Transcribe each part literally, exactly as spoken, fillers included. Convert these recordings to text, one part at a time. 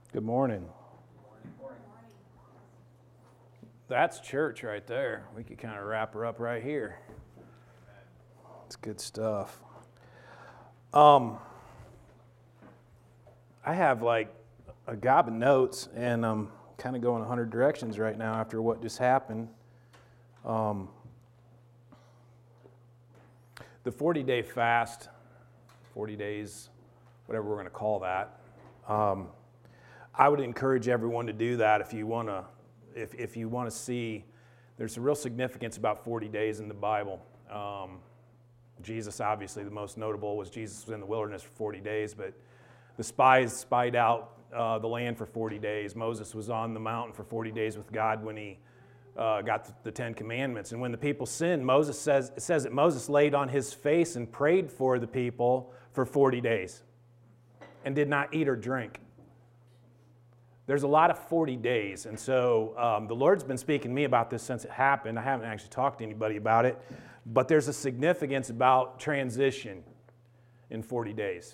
Good morning. That's church right there. We could kind of wrap her up right here. It's good stuff. Um, I have like a gob of notes, and I'm kind of going a hundred directions right now after what just happened. Um, the forty-day fast, forty days, whatever we're going to call that. Um, I would encourage everyone to do that if you want to. If, if you want to see, there's a real significance about forty days in the Bible. Um, Jesus, obviously, the most notable was Jesus was in the wilderness for forty days, but the spies spied out uh, the land for forty days. Moses was on the mountain for forty days with God when he uh, got the, the Ten Commandments. And when the people sinned, Moses says, it says that Moses laid on his face and prayed for the people for forty days and did not eat or drink. There's a lot of forty days, and so um, the Lord's been speaking to me about this since it happened. I haven't actually talked to anybody about it, but there's a significance about transition in forty days.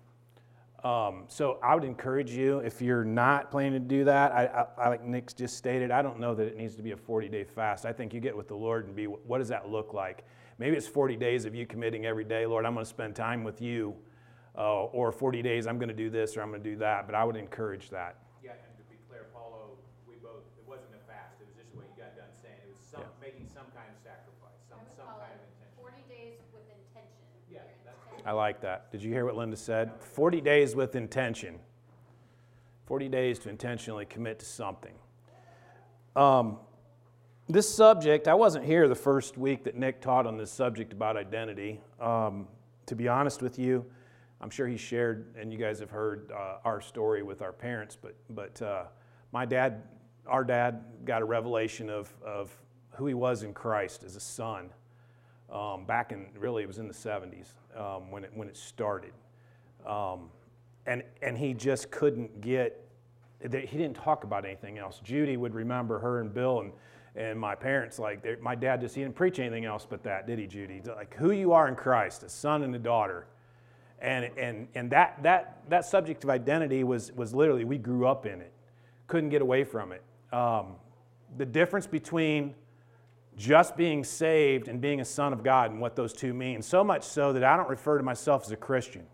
Um, so I would encourage you, if you're not planning to do that, I, I, I like Nick just stated, I don't know that it needs to be a forty-day fast. I think you get with the Lord and be, what does that look like? Maybe it's forty days of you committing every day, Lord, I'm going to spend time with you, uh, or forty days, I'm going to do this or I'm going to do that, but I would encourage that. Yeah, and to be clear, Paulo, we both, it wasn't a fast, it was just what you got done saying. It was some, Yeah. making some kind of sacrifice, some, some kind of intention. forty days with intention. Yeah, Your that's intention. I like that. Did you hear what Linda said? forty days with intention. forty days to intentionally commit to something. Um, this subject, I wasn't here the first week that Nick taught on this subject about identity. Um, to be honest with you, I'm sure he shared, and you guys have heard uh, our story with our parents, but but uh, my dad, our dad, got a revelation of, of who he was in Christ as a son. Um, back in, really it was in the seventies um, when it when it started. Um, and and he just couldn't get, he didn't talk about anything else. Judy would remember her and Bill and, and my parents, like my dad just, he didn't preach anything else but that, did he, Judy? Like who you are in Christ, a son and a daughter. And and and that that that subject of identity was was literally, we grew up in it. Couldn't get away from it. Um, the difference between just being saved and being a son of God and what those two mean. So much so that I don't refer to myself as a Christian.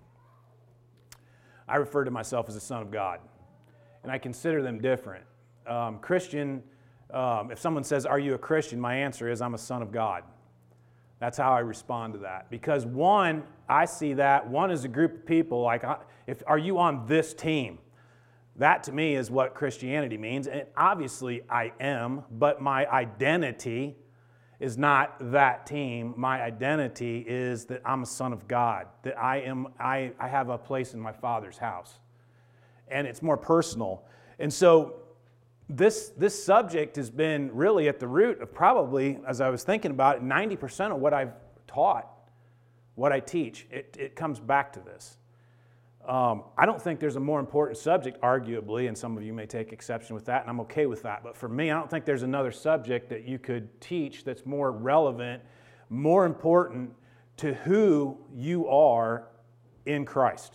I refer to myself as a son of God. And I consider them different. Um, Christian, um, if someone says, "Are you a Christian?" my answer is, I'm a son of God. That's how I respond to that. Because one, I see that, one is a group of people, like, if are you on this team? That to me is what Christianity means. And obviously I am, but my identity is not that team. My identity is that I'm a son of God, that I am, I, I have a place in my Father's house. And it's more personal. And so This this subject has been really at the root of probably, as I was thinking about it, ninety percent of what I've taught, what I teach, it, it comes back to this. Um, I don't think there's a more important subject, arguably, and some of you may take exception with that, and I'm okay with that. But for me, I don't think there's another subject that you could teach that's more relevant, more important to who you are in Christ.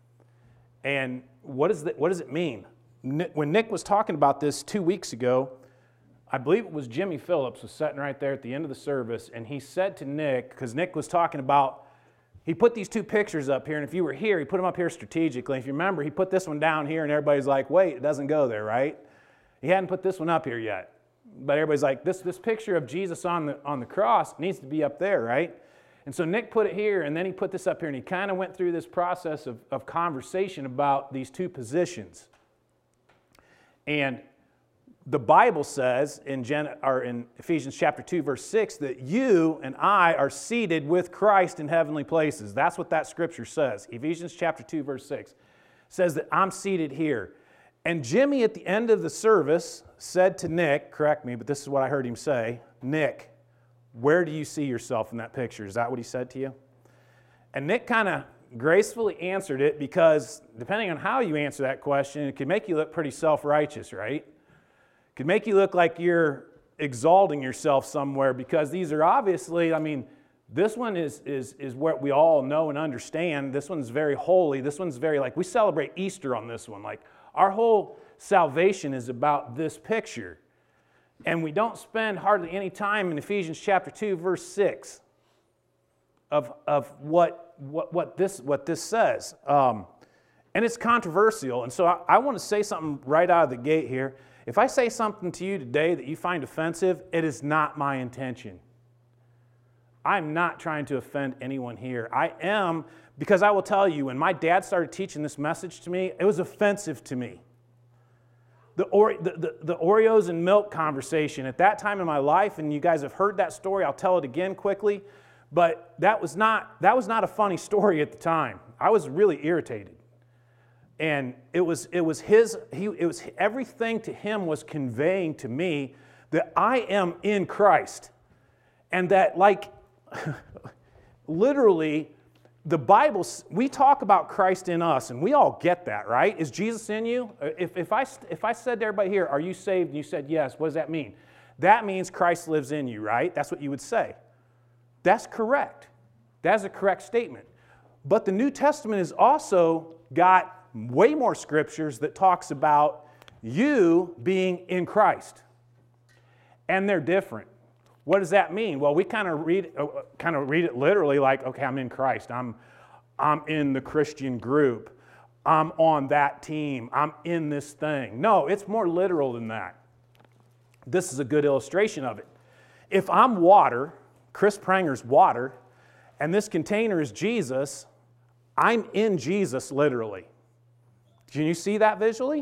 And what is that, what does it mean? When Nick was talking about this two weeks ago, I believe it was Jimmy Phillips was sitting right there at the end of the service, and he said to Nick, because Nick was talking about, he put these two pictures up here, and if you were here, he put them up here strategically. If you remember, he put this one down here, and everybody's like, wait, it doesn't go there, right? He hadn't put this one up here yet. But everybody's like, this, this picture of Jesus on the, on the cross needs to be up there, right? And so Nick put it here, and then he put this up here, and he kind of went through this process of, of conversation about these two positions. And the Bible says in, Gen- or in Ephesians chapter two, verse six, that you and I are seated with Christ in heavenly places. That's what that scripture says. Ephesians chapter two, verse six says that I'm seated here. And Jimmy at the end of the service said to Nick, correct me, but this is what I heard him say, Nick, where do you see yourself in that picture? Is that what he said to you? And Nick kind of gracefully answered it, because depending on how you answer that question, it could make you look pretty self-righteous, right? It could make you look like you're exalting yourself somewhere, because these are obviously, I mean, this one is, is, is what we all know and understand. This one's very holy. This one's very, like, we celebrate Easter on this one. Like, Our whole salvation is about this picture. And we don't spend hardly any time in Ephesians chapter two, verse six of, of what, what, what, this, what this says. Um, and it's controversial. And so I, I want to say something right out of the gate here. If I say something to you today that you find offensive, it is not my intention. I'm not trying to offend anyone here. I am, because I will tell you, when my dad started teaching this message to me, it was offensive to me. The, or, the, the, the Oreos and milk conversation at that time in my life, and you guys have heard that story, I'll tell it again quickly, but that was not, that was not a funny story at the time. I was really irritated. And it was, it was his, he, it was everything to him was conveying to me that I am in Christ. And that, like, literally, the Bible, we talk about Christ in us, and we all get that, right? Is Jesus in you? If, if, I, if I said to everybody here, are you saved? And you said yes, what does that mean? That means Christ lives in you, right? That's what you would say. That's correct. That's a correct statement. But the New Testament has also got way more scriptures that talks about you being in Christ. And they're different. What does that mean? Well, we kind of read, uh, kind of read it literally like, okay, I'm in Christ. I'm, I'm in the Christian group. I'm on that team. I'm in this thing. No, it's more literal than that. This is a good illustration of it. If I'm water, Chris Pranger's water, and this container is Jesus, I'm in Jesus literally. Can you see that visually?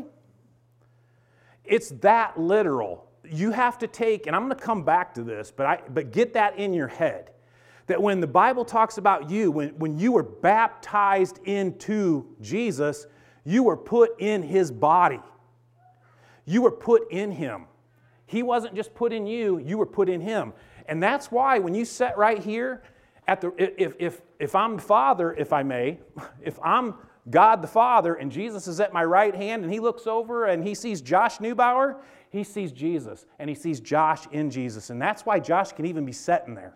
It's that literal. You have to take, and I'm going to come back to this, but, I, but get that in your head, that when the Bible talks about you, when, when you were baptized into Jesus, you were put in His body. You were put in Him. He wasn't just put in you, you were put in Him. And that's why when you sit right here, at the, if, if, if I'm the Father, if I may, if I'm God the Father and Jesus is at my right hand and He looks over and He sees Josh Neubauer, He sees Jesus, and He sees Josh in Jesus. And that's why Josh can even be sitting there.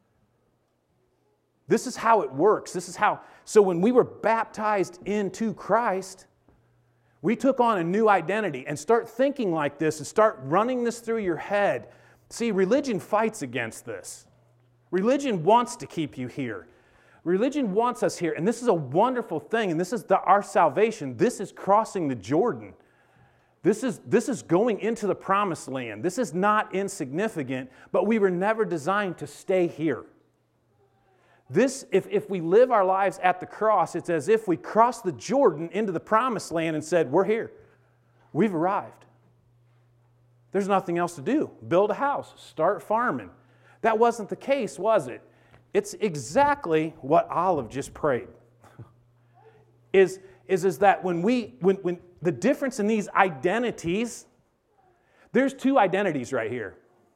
This is how it works. This is how, so when we were baptized into Christ, we took on a new identity. And start thinking like this and start running this through your head. See, religion fights against this. Religion wants to keep you here. Religion wants us here. And this is a wonderful thing. And this is the, our salvation. This is crossing the Jordan. This is, this is going into the promised land. This is not insignificant, but we were never designed to stay here. This, if, if we live our lives at the cross, it's as if we crossed the Jordan into the promised land and said, we're here. We've arrived. There's nothing else to do. Build a house. Start farming. That wasn't the case, was it? It's exactly what Olive just prayed. is, is, is that when we, when, when the difference in these identities, there's two identities right here.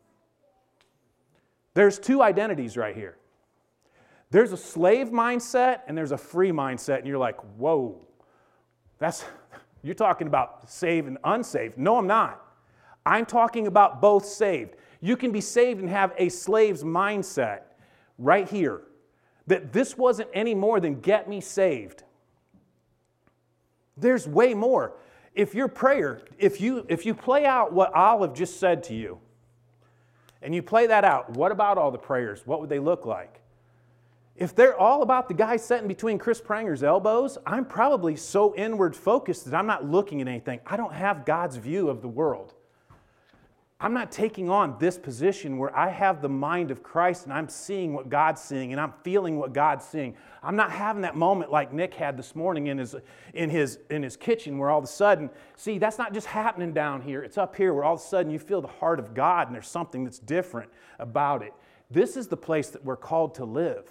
There's two identities right here. There's a slave mindset and there's a free mindset, and you're like, whoa, that's, you're talking about saved and unsaved. No, I'm not. I'm talking about both saved. You can be saved and have a slave's mindset right here. That this wasn't any more than get me saved. There's way more. If your prayer, if you, if you play out what Olive just said to you, and you play that out, what about all the prayers? What would they look like? If they're all about the guy sitting between Chris Pranger's elbows, I'm probably so inward focused that I'm not looking at anything. I don't have God's view of the world. I'm not taking on this position where I have the mind of Christ and I'm seeing what God's seeing and I'm feeling what God's seeing. I'm not having that moment like Nick had this morning in his, in his, in his kitchen where all of a sudden, see, that's not just happening down here. It's up here where all of a sudden you feel the heart of God and there's something that's different about it. This is the place that we're called to live.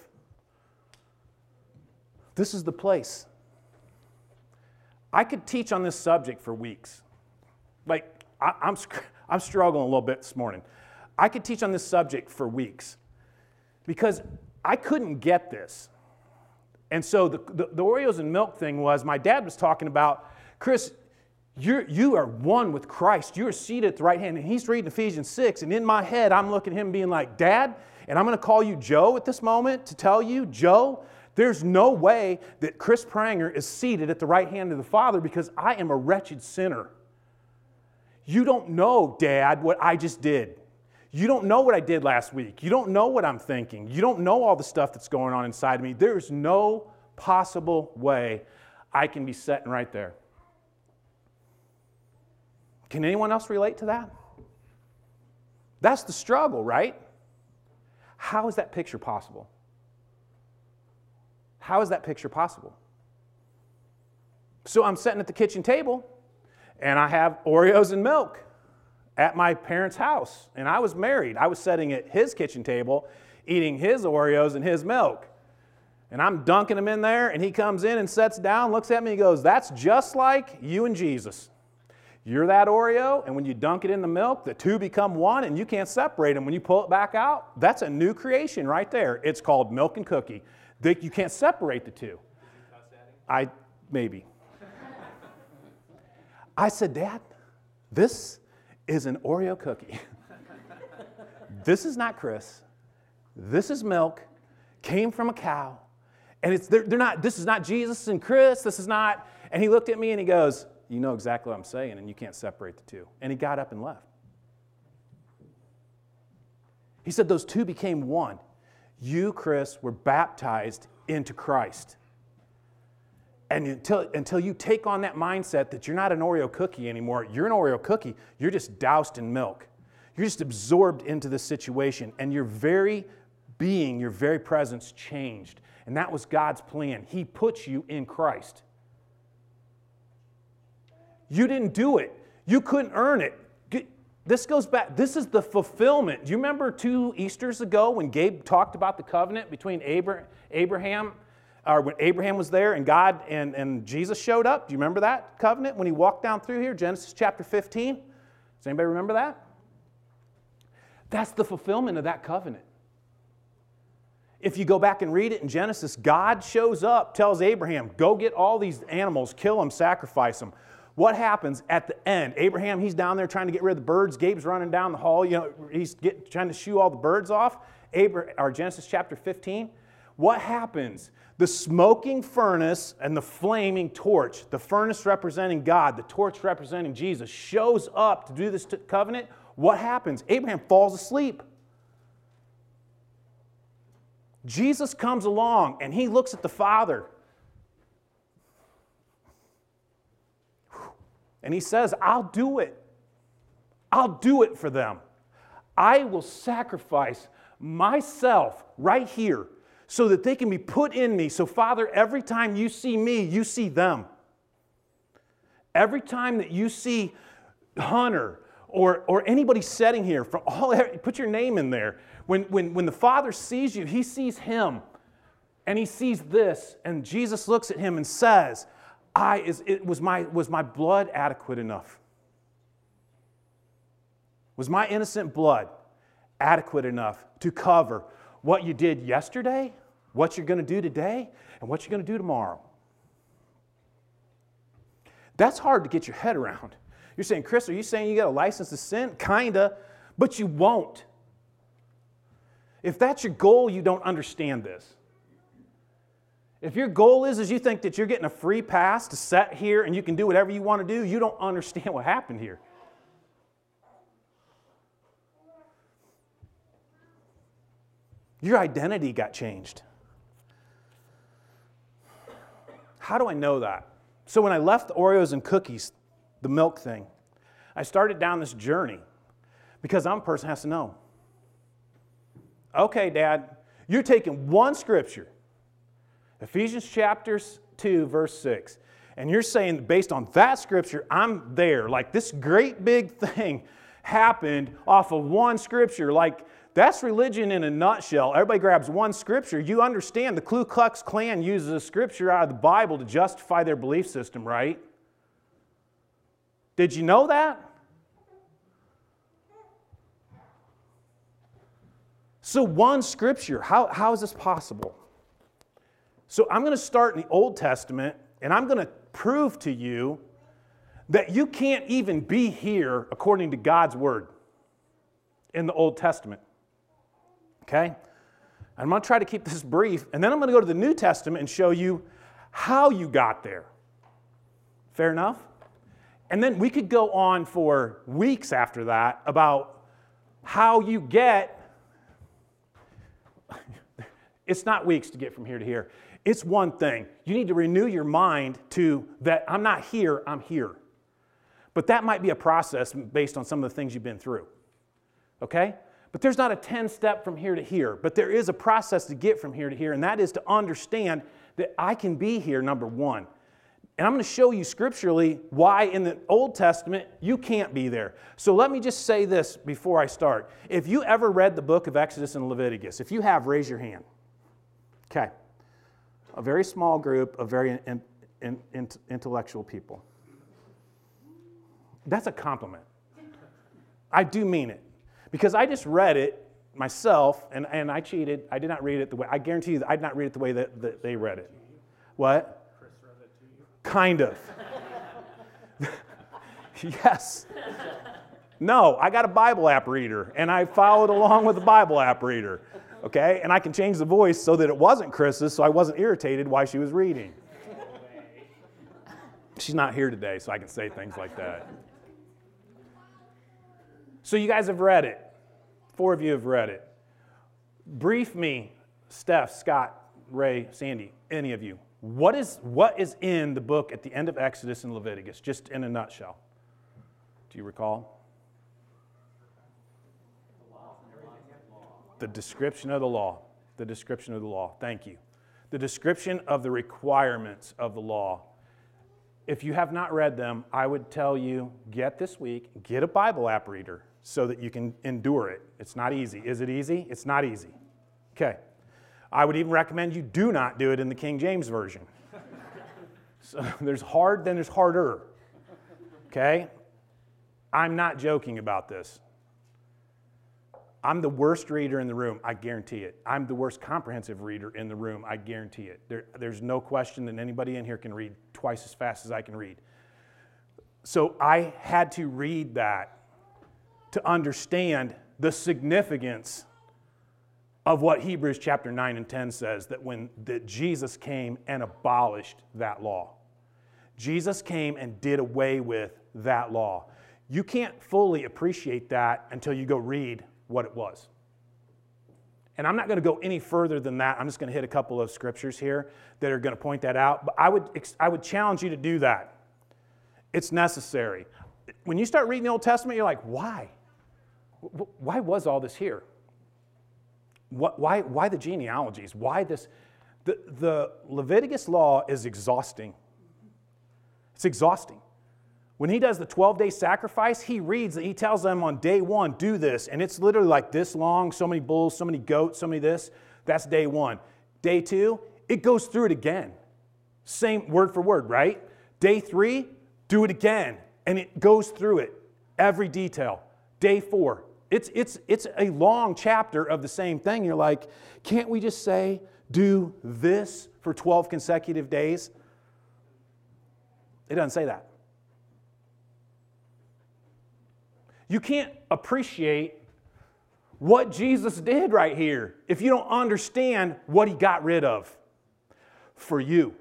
This is the place. I could teach on this subject for weeks. Like, I, I'm... I'm struggling a little bit this morning. I could teach on this subject for weeks because I couldn't get this. And so the, the, the Oreos and milk thing was, my dad was talking about, Chris, you're, you are one with Christ. You are seated at the right hand. And he's reading Ephesians six. And in my head, I'm looking at him being like, Dad, and I'm going to call you Joe at this moment to tell you, Joe, There's no way that Chris Pranger is seated at the right hand of the Father because I am a wretched sinner. You don't know, Dad, what I just did. You don't know what I did last week. You don't know what I'm thinking. You don't know all the stuff that's going on inside of me. There's no possible way I can be sitting right there. Can anyone else relate to that? That's the struggle, right? How is that picture possible? How is that picture possible? So I'm sitting at the kitchen table, and I have Oreos and milk at my parents' house. And I was married. I was sitting at his kitchen table, eating his Oreos and his milk. And I'm dunking them in there, and he comes in and sits down, looks at me, and goes, "That's just like you and Jesus. You're that Oreo, and when you dunk it in the milk, the two become one, and you can't separate them. When you pull it back out, that's a new creation right there. It's called milk and cookie. They, you can't separate the two." I, maybe. I said, "Dad, this is an Oreo cookie. This is not Chris. This is milk, came from a cow, and it's they're, they're not. This is not Jesus and Chris. This is not." And he looked at me and he goes, "You know exactly what I'm saying, and you can't separate the two." And he got up and left. He said, "Those two became one. You, Chris, were baptized into Christ. And until, until you take on that mindset that you're not an Oreo cookie anymore, you're an Oreo cookie, you're just doused in milk. You're just absorbed into the situation, and your very being, your very presence changed. And that was God's plan. He put you in Christ. You didn't do it. You couldn't earn it. This goes back, this is the fulfillment. Do you remember two Easters ago when Gabe talked about the covenant between Abraham, or when Abraham was there and God and, and Jesus showed up? Do you remember that covenant when he walked down through here, Genesis chapter fifteen? Does anybody remember that? That's the fulfillment of that covenant. If you go back and read it in Genesis, God shows up, tells Abraham, "Go get all these animals, kill them, sacrifice them." What happens at the end? Abraham, he's down there trying to get rid of the birds. Gabe's running down the hall. You know, he's get, trying to shoo all the birds off. Abraham, or Genesis chapter fifteen. What happens? The smoking furnace and the flaming torch, the furnace representing God, the torch representing Jesus, shows up to do this covenant. What happens? Abraham falls asleep. Jesus comes along and he looks at the Father. And he says, "I'll do it. I'll do it for them. I will sacrifice myself right here so that they can be put in me. So, Father, every time you see me, you see them. Every time that you see Hunter or, or anybody sitting here, from all, put your name in there. When, when, when the Father sees you, he sees him. And he sees this. And Jesus looks at him and says, I is it was my was my blood adequate enough? Was my innocent blood adequate enough to cover what you did yesterday, what you're going to do today, and what you're going to do tomorrow? That's hard to get your head around. You're saying, "Chris, are you saying you got a license to sin?" Kinda, but you won't. If that's your goal, you don't understand this. If your goal is, is you think that you're getting a free pass to sit here and you can do whatever you want to do, you don't understand what happened here. Your identity got changed. How do I know that? So when I left the Oreos and cookies, the milk thing, I started down this journey because I'm a person who has to know. Okay, Dad, you're taking one scripture, Ephesians chapter two, verse six. And you're saying that based on that scripture, I'm there. Like this great big thing happened off of one scripture. Like that's religion in a nutshell. Everybody grabs one scripture. You understand the Ku Klux Klan uses a scripture out of the Bible to justify their belief system, right? Did you know that? So one scripture, how, how is this possible? So I'm going to start in the Old Testament, and I'm going to prove to you that you can't even be here according to God's Word in the Old Testament. Okay? I'm going to try to keep this brief, and then I'm going to go to the New Testament and show you how you got there. Fair enough? And then we could go on for weeks after that about how you get, it's not weeks to get from here to here. It's one thing. You need to renew your mind to that I'm not here, I'm here. But that might be a process based on some of the things you've been through. Okay? But there's not a ten-step from here to here. But there is a process to get from here to here, and that is to understand that I can be here, number one. And I'm going to show you scripturally why in the Old Testament you can't be there. So let me just say this before I start. If you ever read the book of Exodus and Leviticus, if you have, raise your hand. Okay. A very small group of very in, in, in, intellectual people. That's a compliment. I do mean it. Because I just read it myself, and, and I cheated. I did not read it the way, I guarantee you that I did not read it the way that, that they read it. What? Chris read it to you. Kind of. Yes. No, I got a Bible app reader, and I followed along with the Bible app reader. Okay? And I can change the voice so that it wasn't Chris's, so I wasn't irritated while she was reading. She's not here today, so I can say things like that. So you guys have read it. Four of you have read it. Brief me, Steph, Scott, Ray, Sandy, any of you. What is, what is in the book at the end of Exodus and Leviticus, just in a nutshell? Do you recall? The description of the law. The description of the law. Thank you. The description of the requirements of the law. If you have not read them, I would tell you, get this week, get a Bible app reader so that you can endure it. It's not easy. Is it easy? It's not easy. Okay. I would even recommend you do not do it in the King James Version. So there's hard, then there's harder. Okay? I'm not joking about this. I'm the worst reader in the room, I guarantee it. I'm the worst comprehensive reader in the room, I guarantee it. There, there's no question that anybody in here can read twice as fast as I can read. So I had to read that to understand the significance of what Hebrews chapter nine and ten says, that when that Jesus came and abolished that law. Jesus came and did away with that law. You can't fully appreciate that until you go read what it was. And I'm not going to go any further than that. I'm just going to hit a couple of scriptures here that are going to point that out. But I would, I would challenge you to do that. It's necessary. When you start reading the Old Testament, you're like, why? Why was all this here? Why, why the genealogies? Why this? The, the Leviticus law is exhausting. It's exhausting. When he does the twelve-day sacrifice, he reads, he tells them on day one, do this. And it's literally like this long, so many bulls, so many goats, so many this. That's day one. Day two, it goes through it again. Same word for word, right? Day three, do it again. And it goes through it, every detail. Day four, it's, it's, it's a long chapter of the same thing. You're like, can't we just say, do this for twelve consecutive days? It doesn't say that. You can't appreciate what Jesus did right here if you don't understand what he got rid of for you,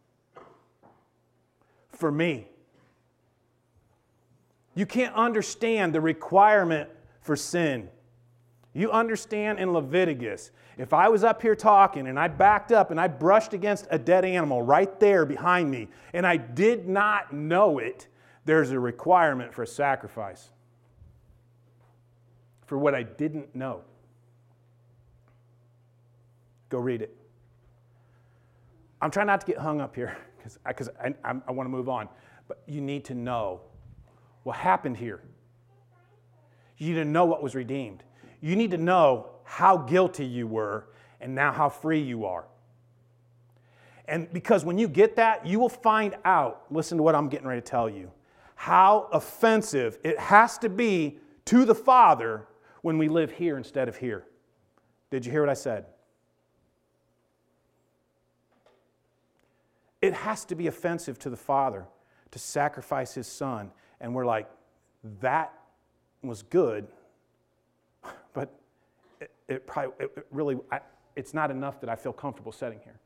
for me. You can't understand the requirement for sin. You understand in Leviticus, if I was up here talking and I backed up and I brushed against a dead animal right there behind me and I did not know it, there's a requirement for a sacrifice. For what I didn't know. Go read it. I'm trying not to get hung up here because I, 'cause I, I, I want to move on. But you need to know what happened here. You need to know what was redeemed. You need to know how guilty you were and now how free you are. And because when you get that, you will find out, listen to what I'm getting ready to tell you, how offensive it has to be to the Father when we live here instead of here. Did you hear what I said? It has to be offensive to the Father to sacrifice his Son. And we're like, that was good, but it, it probably, it really, I, it's not enough that I feel comfortable sitting here.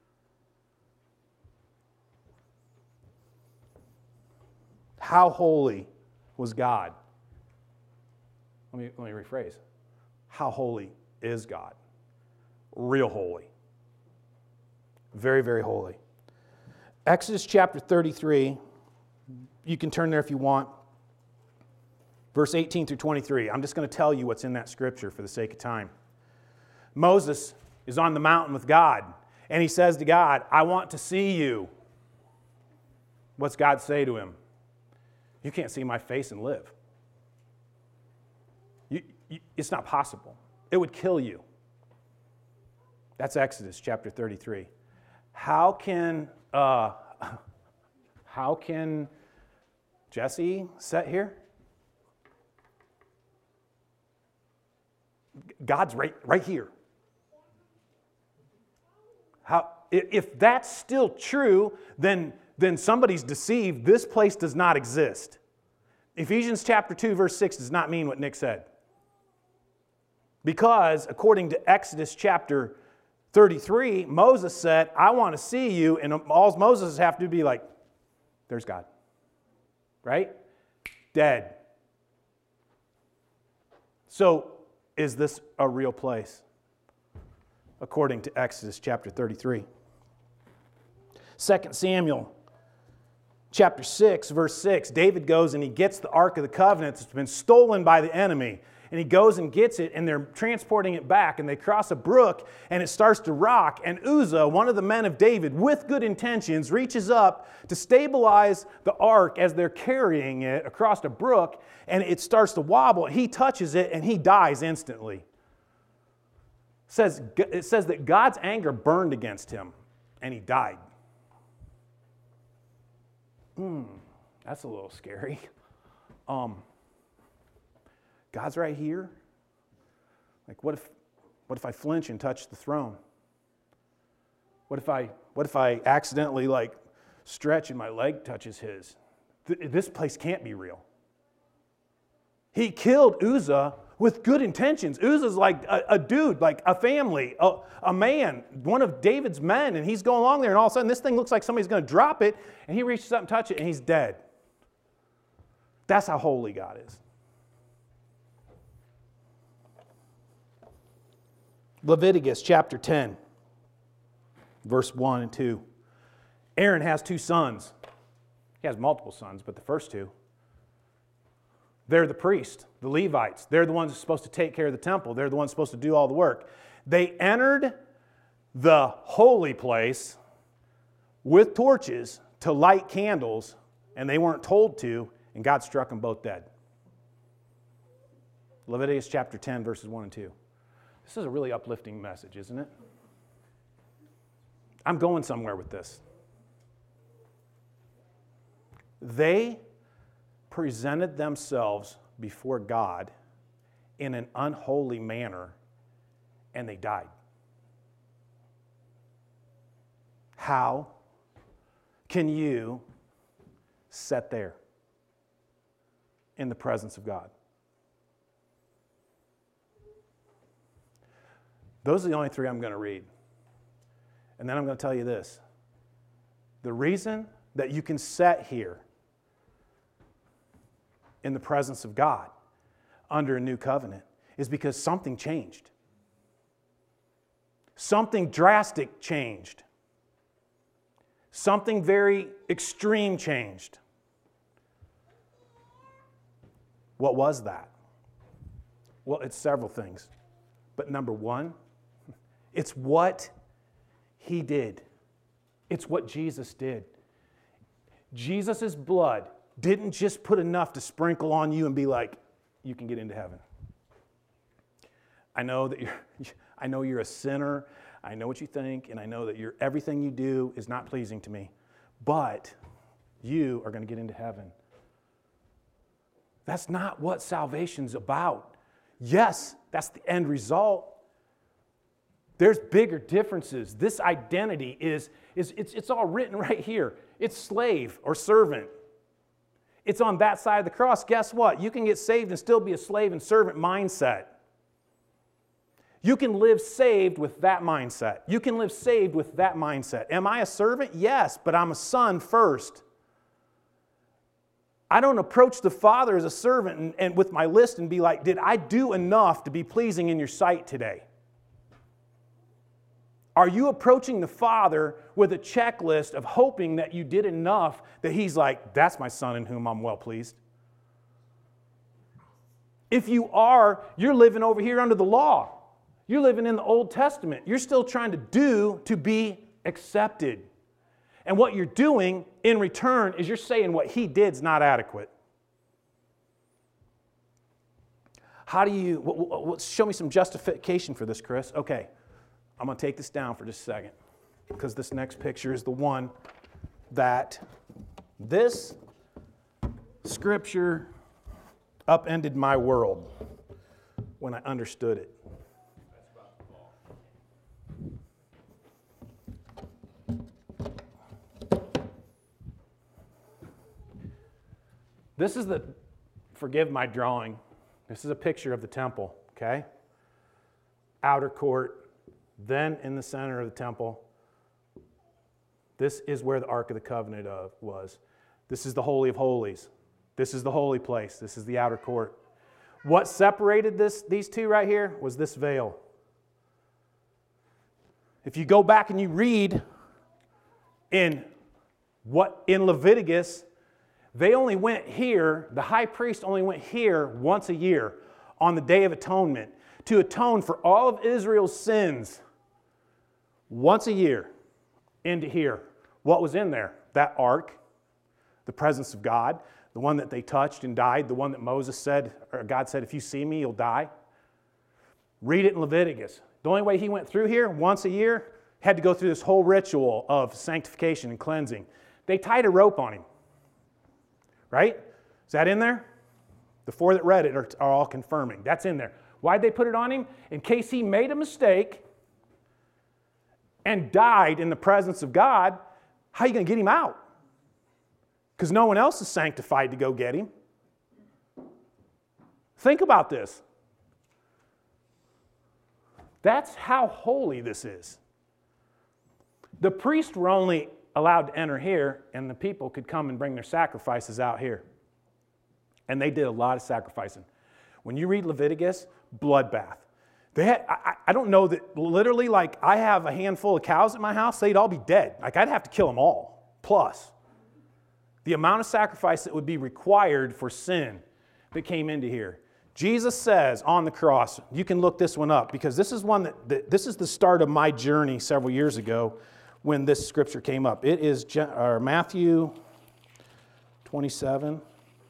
How holy was God? Let me, let me rephrase. How holy is God? Real holy. Very, very holy. Exodus chapter thirty-three. You can turn there if you want. Verse eighteen through twenty-three. I'm just going to tell you what's in that scripture for the sake of time. Moses is on the mountain with God, and he says to God, I want to see you. What's God say to him? You can't see my face and live. You, you, it's not possible. It would kill you. That's Exodus chapter thirty-three. How can, uh, how can Jesse sit here? God's right, right here. How, if that's still true, then, then somebody's deceived. This place does not exist. Ephesians chapter two, verse six does not mean what Nick said. Because according to Exodus chapter thirty-three, Moses said, I want to see you, and all Moses have to be like, there's God. Right? Dead. So, is this a real place? According to Exodus chapter thirty-three. Second Samuel chapter six, verse six, David goes and he gets the Ark of the Covenant that's been stolen by the enemy. And he goes and gets it, and they're transporting it back, and they cross a brook, and it starts to rock. And Uzzah, one of the men of David, with good intentions, reaches up to stabilize the ark as they're carrying it across a brook, and it starts to wobble. He touches it, and he dies instantly. It says, it says that God's anger burned against him, and he died. Hmm, that's a little scary. Um... God's right here. Like, what if, what if I flinch and touch the throne? What if I, what if I accidentally like stretch and my leg touches his? Th- this place can't be real. He killed Uzzah with good intentions. Uzzah's like a, a dude, like a family, a, a man, one of David's men, and he's going along there, and all of a sudden this thing looks like somebody's going to drop it, and he reaches up and touches it, and he's dead. That's how holy God is. Leviticus chapter ten, verse one and two. Aaron has two sons. He has multiple sons, but the first two, they're the priests, the Levites. They're the ones who are supposed to take care of the temple. They're the ones supposed to do all the work. They entered the holy place with torches to light candles, and they weren't told to, and God struck them both dead. Leviticus chapter ten, verses one and two. This is a really uplifting message, isn't it? I'm going somewhere with this. They presented themselves before God in an unholy manner, and they died. How can you sit there in the presence of God? Those are the only three I'm going to read. And then I'm going to tell you this. The reason that you can sit here in the presence of God under a new covenant is because something changed. Something drastic changed. Something very extreme changed. What was that? Well, it's several things. But number one, it's what he did. It's what Jesus did. Jesus' blood didn't just put enough to sprinkle on you and be like, you can get into heaven. I know that you're, I know you're a sinner. I know what you think, and I know that you're, everything you do is not pleasing to me. But you are going to get into heaven. That's not what salvation's about. Yes, that's the end result. There's bigger differences. This identity is, is it's, it's all written right here. It's slave or servant. It's on that side of the cross. Guess what? You can get saved and still be a slave and servant mindset. You can live saved with that mindset. You can live saved with that mindset. Am I a servant? Yes, but I'm a son first. I don't approach the Father as a servant and, and with my list and be like, did I do enough to be pleasing in your sight today? Are you approaching the Father with a checklist of hoping that you did enough that He's like, that's my son in whom I'm well pleased? If you are, you're living over here under the law. You're living in the Old Testament. You're still trying to do to be accepted. And what you're doing in return is you're saying what He did is not adequate. How do you, w- w- w- show me some justification for this, Chris. Okay, I'm going to take this down for just a second because this next picture is the one that this scripture upended my world when I understood it. This is the, forgive my drawing, this is a picture of the temple, okay? Outer court, then in the center of the temple. This is where the Ark of the Covenant of was. This is the Holy of Holies. This is the holy place. This is the outer court. What separated this, these two right here was this veil. If you go back and you read in what in Leviticus, they only went here, the high priest only went here once a year on the Day of Atonement to atone for all of Israel's sins once a year into here. What was in there? That ark, the presence of God, the one that they touched and died, the one that Moses said, or God said, if you see me, you'll die. Read it in Leviticus. The only way he went through here once a year, had to go through this whole ritual of sanctification and cleansing. They tied a rope on him. Right? Is that in there? The four that read it are, are all confirming. That's in there. Why'd they put it on him? In case he made a mistake and died in the presence of God, how are you going to get him out? Because no one else is sanctified to go get him. Think about this. That's how holy this is. The priests were only allowed to enter here, and the people could come and bring their sacrifices out here. And they did a lot of sacrificing. When you read Leviticus, bloodbath. They had, I, I don't know that literally, like, I have a handful of cows at my house, they'd all be dead. Like, I'd have to kill them all. Plus, the amount of sacrifice that would be required for sin that came into here. Jesus says on the cross, you can look this one up, because this is one that, that this is the start of my journey several years ago when this scripture came up. It is or Matthew twenty-seven.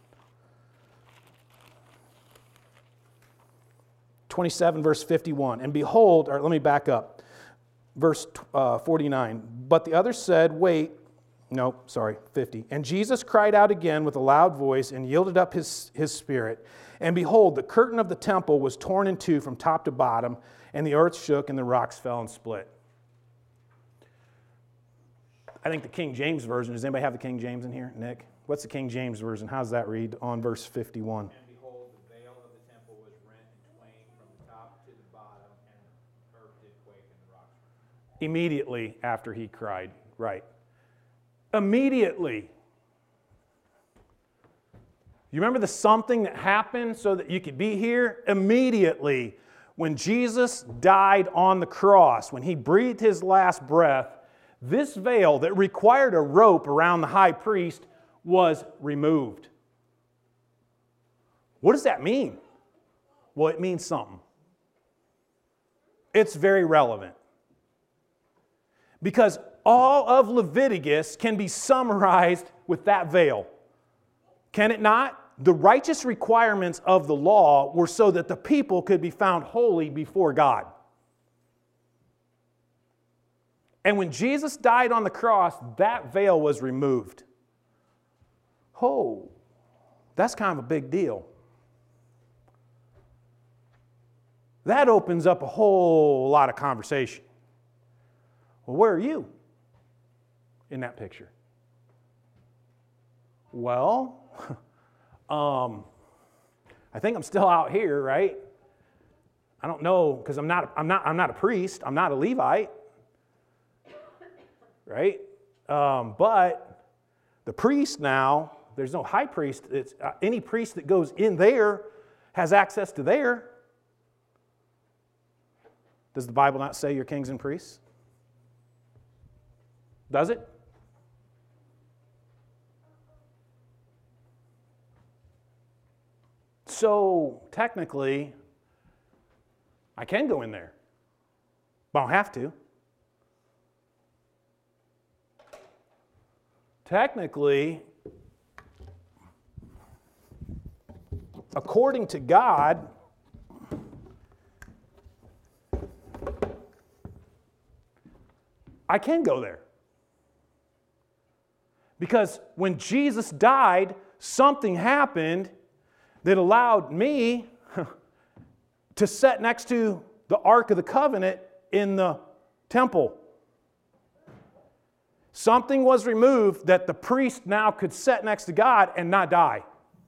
twenty-seven, verse fifty-one. And behold, or let me back up. Verse uh, forty-nine. But the other said, wait, no, sorry, fifty. And Jesus cried out again with a loud voice and yielded up his, his spirit. And behold, the curtain of the temple was torn in two from top to bottom, and the earth shook and the rocks fell and split. I think the King James Version, does anybody have the King James in here? Nick? What's the King James Version? How does that read on verse fifty-one? And behold, the veil of the temple was rent in twain from the top to the bottom, and the earth did quake and the rocks. Immediately after he cried, right. Immediately. You remember the something that happened so that you could be here? Immediately, when Jesus died on the cross, when he breathed his last breath, this veil that required a rope around the high priest was removed. What does that mean? Well, it means something. It's very relevant. Because all of Leviticus can be summarized with that veil. Can it not? The righteous requirements of the law were so that the people could be found holy before God. And when Jesus died on the cross, that veil was removed. Oh, that's kind of a big deal. That opens up a whole lot of conversation. Well, where are you in that picture? Well, um, I think I'm still out here, right? I don't know, because I'm not, I'm, not, I'm not a priest. I'm not a Levite. Right? Um, but the priest now, there's no high priest. It's, uh, any priest that goes in there has access to there. Does the Bible not say you're kings and priests? Does it? So, technically, I can go in there, but I don't have to. Technically, according to God, I can go there. Because when Jesus died, something happened that allowed me to sit next to the Ark of the Covenant in the temple. Something was removed that the priest now could sit next to God and not die.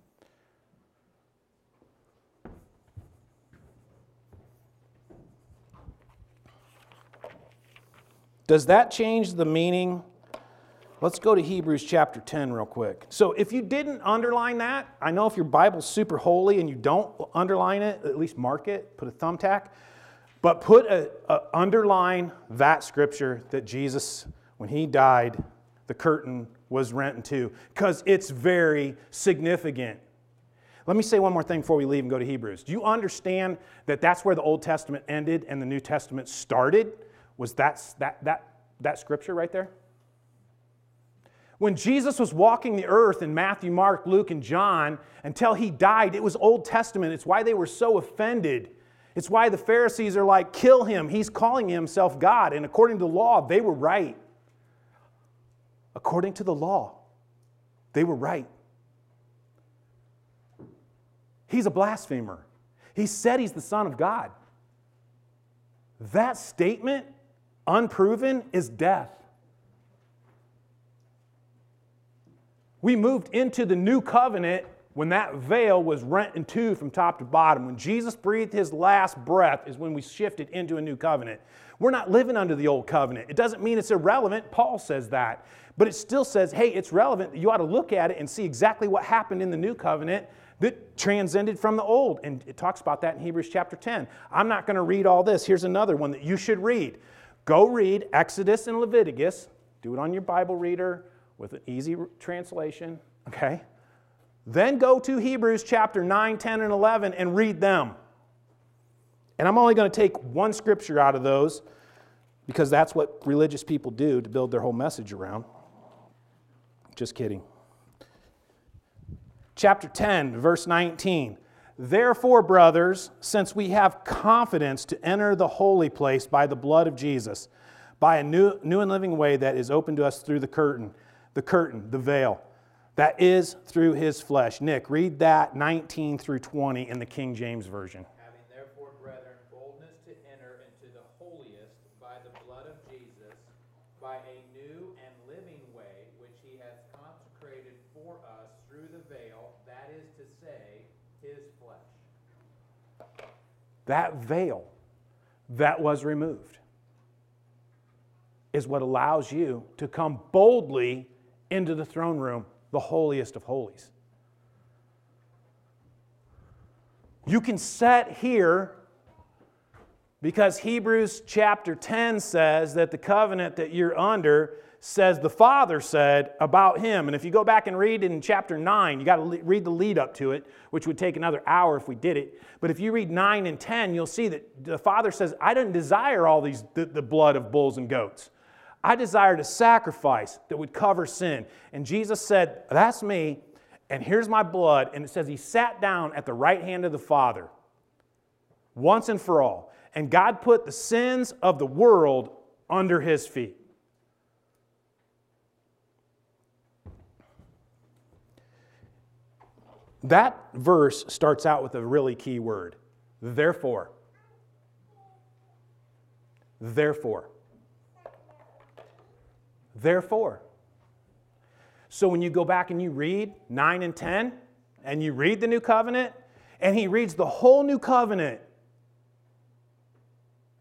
Does that change the meaning? Let's go to Hebrews chapter ten real quick. So if you didn't underline that, I know if your Bible's super holy and you don't underline it, at least mark it, put a thumbtack, but put a, a underline that scripture that Jesus, when he died, the curtain was rent in two, because it's very significant. Let me say one more thing before we leave and go to Hebrews. Do you understand that that's where the Old Testament ended and the New Testament started? Was that, that, that, that scripture right there? When Jesus was walking the earth in Matthew, Mark, Luke, and John, until he died, it was Old Testament. It's why they were so offended. It's why the Pharisees are like, kill him. He's calling himself God. And according to the law, they were right. According to the law, they were right. He's a blasphemer. He said he's the Son of God. That statement, unproven, is death. We moved into the new covenant when that veil was rent in two from top to bottom. When Jesus breathed his last breath is when we shifted into a new covenant. We're not living under the old covenant. It doesn't mean it's irrelevant. Paul says that. But it still says, hey, it's relevant. You ought to look at it and see exactly what happened in the new covenant that transcended from the old. And it talks about that in Hebrews chapter ten. I'm not going to read all this. Here's another one that you should read. Go read Exodus and Leviticus. Do it on your Bible reader with an easy translation, okay? Then go to Hebrews chapter nine, ten, and eleven and read them. And I'm only going to take one scripture out of those because that's what religious people do to build their whole message around. Just kidding. Chapter ten, verse nineteen. Therefore, brothers, since we have confidence to enter the holy place by the blood of Jesus, by a new, new and living way that is open to us through the curtain, the curtain, the veil, that is through his flesh. Nick, read that nineteen through twenty in the King James Version. Having therefore, brethren, boldness to enter into the holiest by the blood of Jesus, by a new and living way, which he hath consecrated for us through the veil, that is to say, his flesh. That veil that was removed is what allows you to come boldly into the throne room, the holiest of holies. You can sit here because Hebrews chapter ten says that the covenant that you're under says the Father said about him. And if you go back and read in chapter nine, you got to read the lead up to it, which would take another hour if we did it. But if you read nine and ten, you'll see that the Father says, I didn't desire all these the, the blood of bulls and goats. I desired a sacrifice that would cover sin. And Jesus said, that's me, and here's my blood. And it says he sat down at the right hand of the Father once and for all. And God put the sins of the world under his feet. That verse starts out with a really key word. Therefore. Therefore. Therefore. So when you go back and you read nine and ten, and you read the new covenant, and he reads the whole new covenant,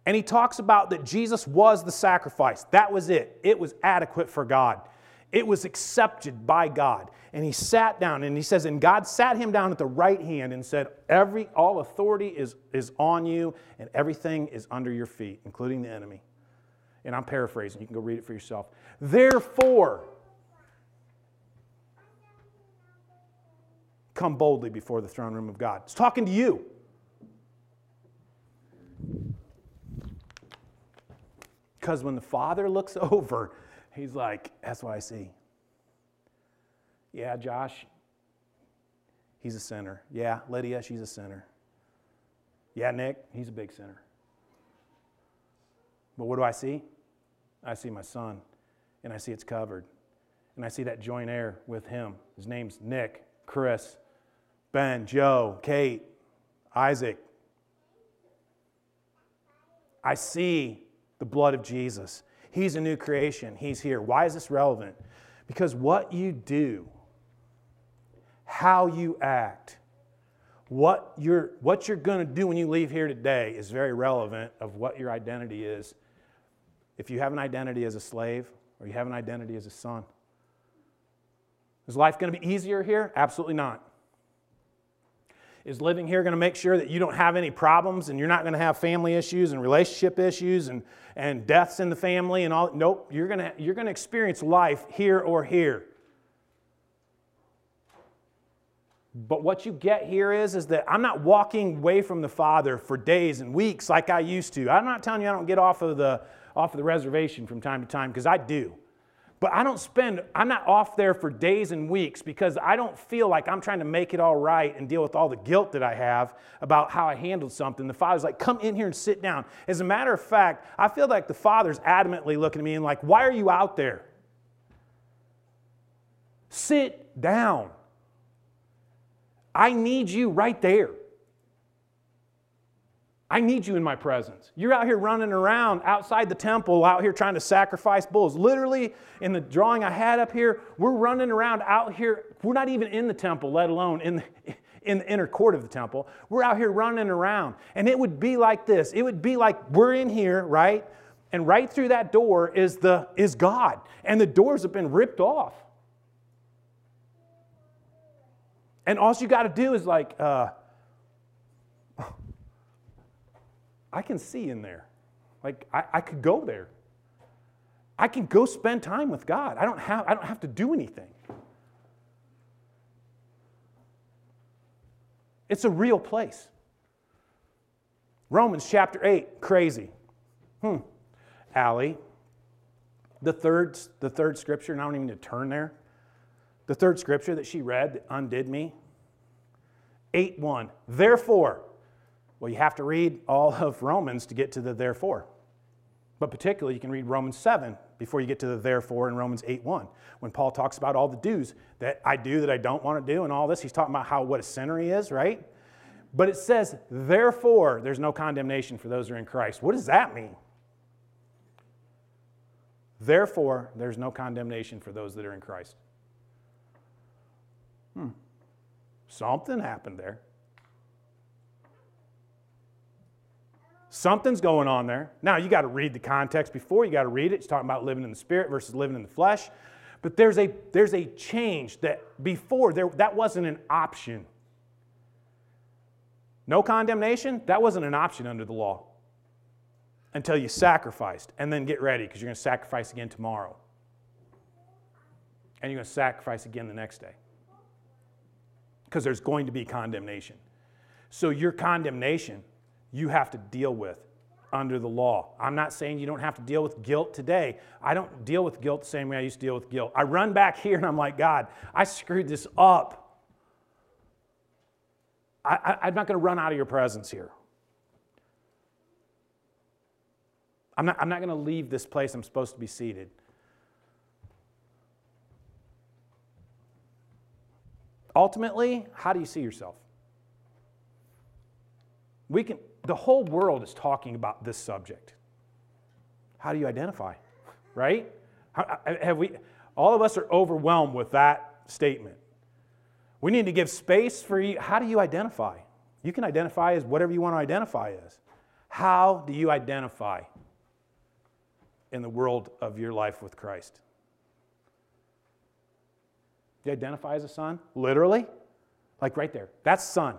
And he talks about that Jesus was the sacrifice. That was it. It was adequate for God. It was accepted by God. And he sat down, and he says, and God sat him down at the right hand and said, "Every all authority is, is on you, and everything is under your feet, including the enemy." And I'm paraphrasing. You can go read it for yourself. Therefore, come boldly before the throne room of God. It's talking to you. Because when the Father looks over, he's like, "That's what I see. Yeah, Josh, he's a sinner. Yeah, Lydia, she's a sinner. Yeah, Nick, he's a big sinner. But what do I see? I see my son, and I see it's covered. And I see that joint heir with him. His name's Nick, Chris, Ben, Joe, Kate, Isaac. I see the blood of Jesus. He's a new creation. He's here. Why is this relevant? Because what you do, how you act, what you're, what you're going to do when you leave here today is very relevant of what your identity is. If you have an identity as a slave or you have an identity as a son. Is life going to be easier here? Absolutely not. Is living here going to make sure that you don't have any problems and you're not going to have family issues and relationship issues and, and deaths in the family and all? Nope. You're going to, you're going to experience life here or here. But what you get here is, is that I'm not walking away from the Father for days and weeks like I used to. I'm not telling you I don't get off of the, off of the reservation from time to time, because I do. But I don't spend, I'm not off there for days and weeks because I don't feel like I'm trying to make it all right and deal with all the guilt that I have about how I handled something. The Father's like, "Come in here and sit down." As a matter of fact, I feel like the Father's adamantly looking at me and like, "Why are you out there? Sit down. I need you right there. I need you in my presence. You're out here running around outside the temple, out here trying to sacrifice bulls." Literally, in the drawing I had up here, we're running around out here. We're not even in the temple, let alone in the, in the inner court of the temple. We're out here running around. And it would be like this. It would be like we're in here, right? And right through that door is, the, is God. And the doors have been ripped off. And all you got to do is like, uh, I can see in there. Like, I, I could go there. I can go spend time with God. I don't have, I don't have to do anything. It's a real place. Romans chapter eight, crazy. Hmm. Allie, the third, the third scripture, and I don't even need to turn there. The third scripture that she read that undid me. eight one. Therefore, well, you have to read all of Romans to get to the therefore. But particularly, you can read Romans seven before you get to the therefore in Romans eight one. When Paul talks about all the do's that I do that I don't want to do and all this, he's talking about how what a sinner he is, right? But it says, therefore, there's no condemnation for those who are in Christ. What does that mean? Therefore, there's no condemnation for those that are in Christ. Hmm. Something happened there. Something's going on there. Now, you got to read the context before. You got to read it. It's talking about living in the Spirit versus living in the flesh. But there's a, there's a change that before, there, that wasn't an option. No condemnation, that wasn't an option under the law until you sacrificed. And then get ready, because you're going to sacrifice again tomorrow. And you're going to sacrifice again the next day. Because there's going to be condemnation. So your condemnation, you have to deal with under the law. I'm not saying you don't have to deal with guilt today. I don't deal with guilt the same way I used to deal with guilt. I run back here and I'm like, God, I screwed this up. I, I, I'm not going to run out of your presence here. I'm not, I'm not going to leave this place I'm supposed to be seated. Ultimately, how do you see yourself? We can, the whole world is talking about this subject. How do you identify? Right? How, have we, all of us are overwhelmed with that statement. We need to give space for you. How do you identify? You can identify as whatever you want to identify as. How do you identify in the world of your life with Christ? Do you identify as a son? Literally? Like right there. That's son.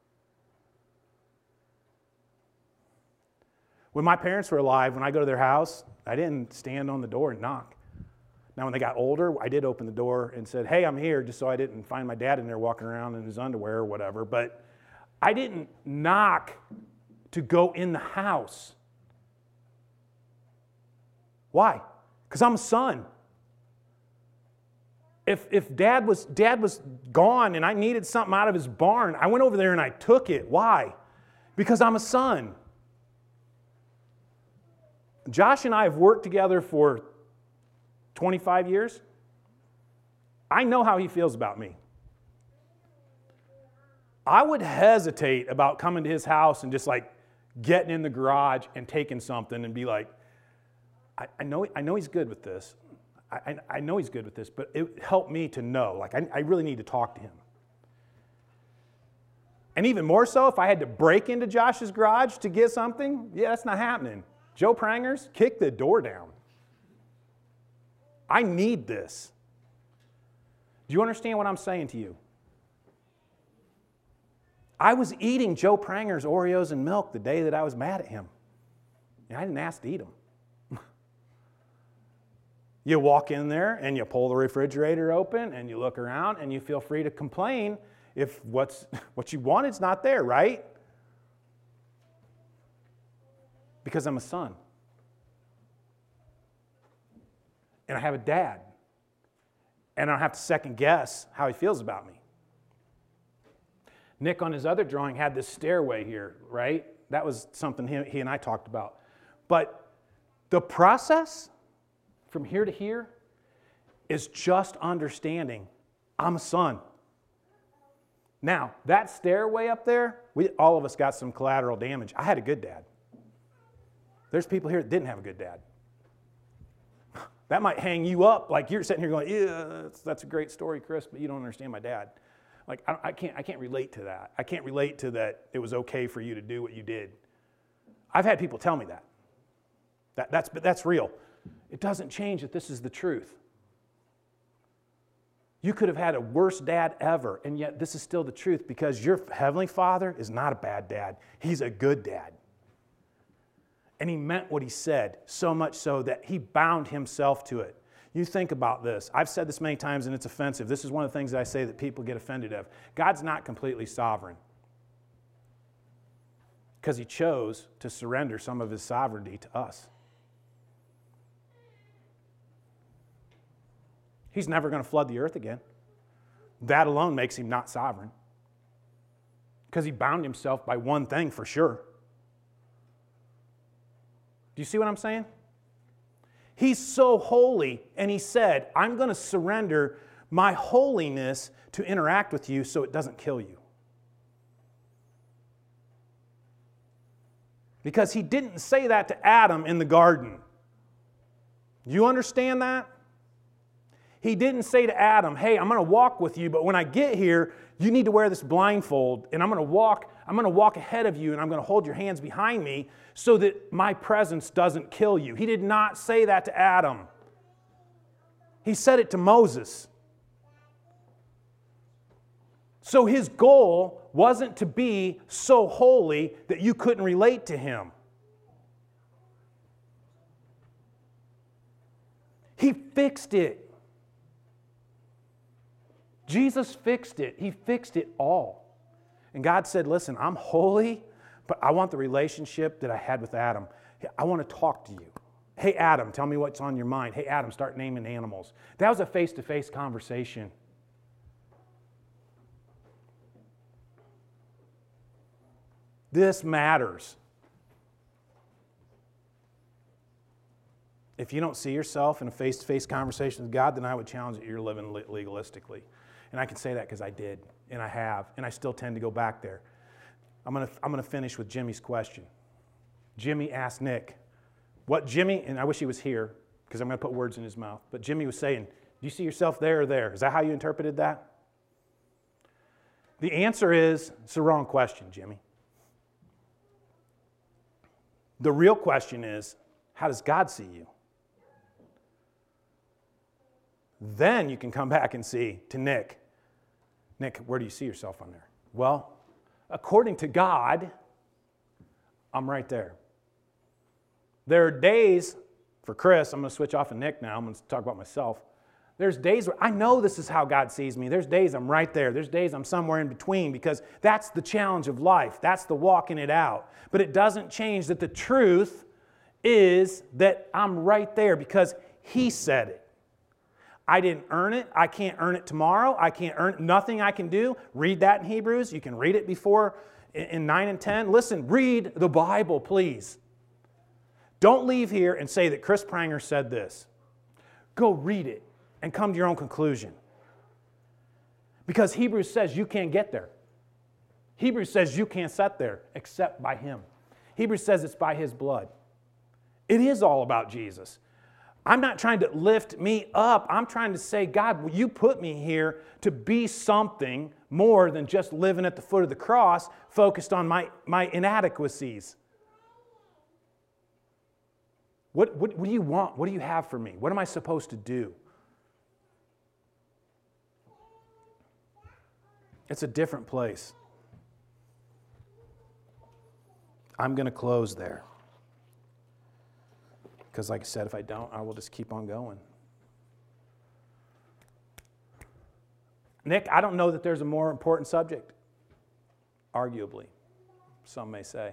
When my parents were alive, when I go to their house, I didn't stand on the door and knock. Now, when they got older, I did open the door and said, hey, I'm here, just so I didn't find my dad in there walking around in his underwear or whatever. But I didn't knock to go in the house. Why? Because I'm a son. If, if dad was, dad was gone and I needed something out of his barn, I went over there and I took it. Why? Because I'm a son. Josh and I have worked together for twenty-five years. I know how he feels about me. I would hesitate about coming to his house and just like getting in the garage and taking something and be like, I, I know, I know he's good with this. I, I, I know he's good with this, but it helped me to know, like, I, I really need to talk to him. And even more so, if I had to break into Josh's garage to get something, yeah, that's not happening. Joe Prangers, kick the door down. I need this. Do you understand what I'm saying to you? I was eating Joe Pranger's Oreos and milk the day that I was mad at him. And I didn't ask to eat them. You walk in there and you pull the refrigerator open and you look around and you feel free to complain if what's, what you wanted's not there, right? Because I'm a son. And I have a dad. And I don't have to second guess how he feels about me. Nick, on his other drawing, had this stairway here, right? That was something he, he and I talked about. But the process from here to here is just understanding I'm a son. Now, that stairway up there, we, all of us got some collateral damage. I had a good dad. There's people here that didn't have a good dad. That might hang you up like you're sitting here going, yeah, that's, that's a great story, Chris, but you don't understand my dad. Like, I, I, can't, I can't relate to that. I can't relate to that it was okay for you to do what you did. I've had people tell me that. that that's, but that's real. It doesn't change that this is the truth. You could have had a worse dad ever, and yet this is still the truth because your Heavenly Father is not a bad dad. He's a good dad. And he meant what he said, so much so that he bound himself to it. You think about this. I've said this many times and it's offensive. This is one of the things that I say that people get offended of. God's not completely sovereign because he chose to surrender some of his sovereignty to us. He's never going to flood the earth again. That alone makes him not sovereign because he bound himself by one thing for sure. Do you see what I'm saying? He's so holy, and he said, I'm going to surrender my holiness to interact with you so it doesn't kill you. Because he didn't say that to Adam in the garden. Do you understand that? He didn't say to Adam, hey, I'm going to walk with you, but when I get here, you need to wear this blindfold, and I'm going to walk, I'm going to walk ahead of you, and I'm going to hold your hands behind me so that my presence doesn't kill you. He did not say that to Adam. He said it to Moses. So his goal wasn't to be so holy that you couldn't relate to him. He fixed it. Jesus fixed it. He fixed it all. And God said, listen, I'm holy, but I want the relationship that I had with Adam. I want to talk to you. Hey, Adam, tell me what's on your mind. Hey, Adam, start naming animals. That was a face-to-face conversation. This matters. If you don't see yourself in a face-to-face conversation with God, then I would challenge that you're living legalistically. And I can say that because I did, and I have, and I still tend to go back there. I'm going to I'm going to finish with Jimmy's question. Jimmy asked Nick, what Jimmy, and I wish he was here because I'm going to put words in his mouth, but Jimmy was saying, do you see yourself there or there? Is that how you interpreted that? The answer is, it's the wrong question, Jimmy. The real question is, how does God see you? Then you can come back and see to Nick, Nick, where do you see yourself on there? Well, according to God, I'm right there. There are days, for Chris, I'm going to switch off of Nick now, I'm going to talk about myself. There's days where I know this is how God sees me. There's days I'm right there. There's days I'm somewhere in between, because that's the challenge of life. That's the walking it out. But it doesn't change that the truth is that I'm right there because He said it. I didn't earn it. I can't earn it tomorrow. I can't earn it. Nothing I can do. Read that in Hebrews. You can read it before in nine and ten. Listen, read the Bible, please. Don't leave here and say that Chris Pranger said this. Go read it and come to your own conclusion. Because Hebrews says you can't get there. Hebrews says you can't sit there except by Him. Hebrews says it's by His blood. It is all about Jesus. I'm not trying to lift me up. I'm trying to say, God, you put me here to be something more than just living at the foot of the cross, focused on my, my inadequacies. What, what, what do you want? What do you have for me? What am I supposed to do? It's a different place. I'm going to close there. Because like I said, if I don't, I will just keep on going. Nick, I don't know that there's a more important subject. Arguably, some may say.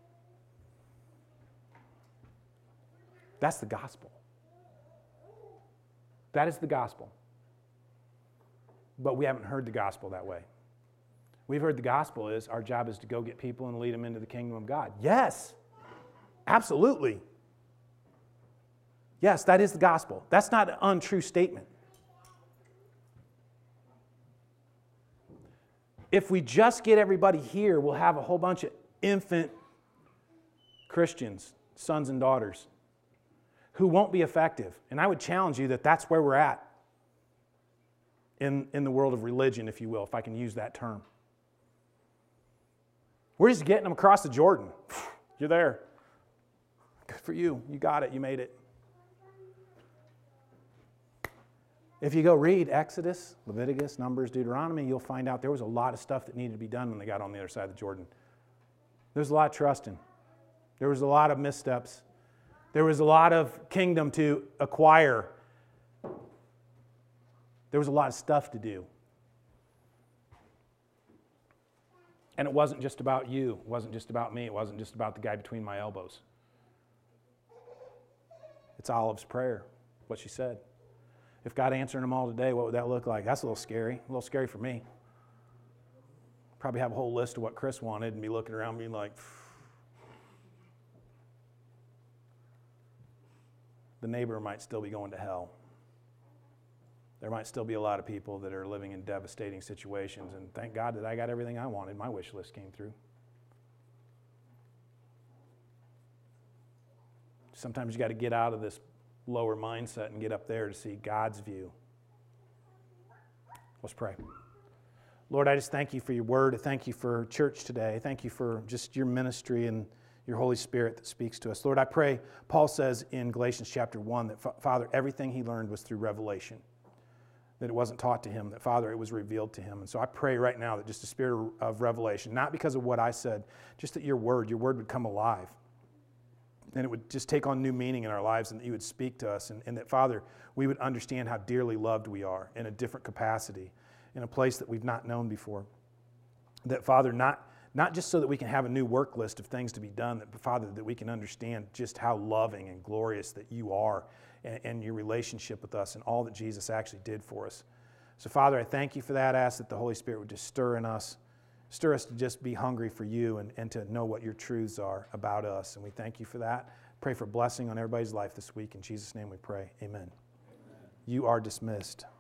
That's the gospel. That is the gospel. But we haven't heard the gospel that way. We've heard the gospel is our job is to go get people and lead them into the kingdom of God. Yes, absolutely. Yes, that is the gospel. That's not an untrue statement. If we just get everybody here, we'll have a whole bunch of infant Christians, sons and daughters, who won't be effective. And I would challenge you that that's where we're at in, in the world of religion, if you will, if I can use that term. We're just getting them across the Jordan. You're there. Good for you. You got it. You made it. If you go read Exodus, Leviticus, Numbers, Deuteronomy, you'll find out there was a lot of stuff that needed to be done when they got on the other side of the Jordan. There was a lot of trusting. There was a lot of missteps. There was a lot of kingdom to acquire. There was a lot of stuff to do. And it wasn't just about you. It wasn't just about me. It wasn't just about the guy between my elbows. It's Olive's prayer, what she said. If God answered them all today, what would that look like? That's a little scary. A little scary for me. Probably have a whole list of what Chris wanted and be looking around being like, phew. The neighbor might still be going to hell. There might still be a lot of people that are living in devastating situations, and thank God that I got everything I wanted. My wish list came through. Sometimes you got to get out of this lower mindset and get up there to see God's view. Let's pray. Lord, I just thank you for your word. I thank you for church today. I thank you for just your ministry and your Holy Spirit that speaks to us. Lord, I pray, Paul says in Galatians chapter one that, Father, everything he learned was through revelation, that it wasn't taught to him, that, Father, it was revealed to him. And so I pray right now that just the spirit of revelation, not because of what I said, just that your word, your word would come alive. And it would just take on new meaning in our lives, and that you would speak to us, and, and that, Father, we would understand how dearly loved we are in a different capacity, in a place that we've not known before. That, Father, not, not just so that we can have a new work list of things to be done, but, Father, that we can understand just how loving and glorious that you are, and, and your relationship with us and all that Jesus actually did for us. So, Father, I thank you for that. I ask that the Holy Spirit would just stir in us, stir us to just be hungry for you and, and to know what your truths are about us. And we thank you for that. Pray for blessing on everybody's life this week. In Jesus' name we pray. Amen. Amen. You are dismissed.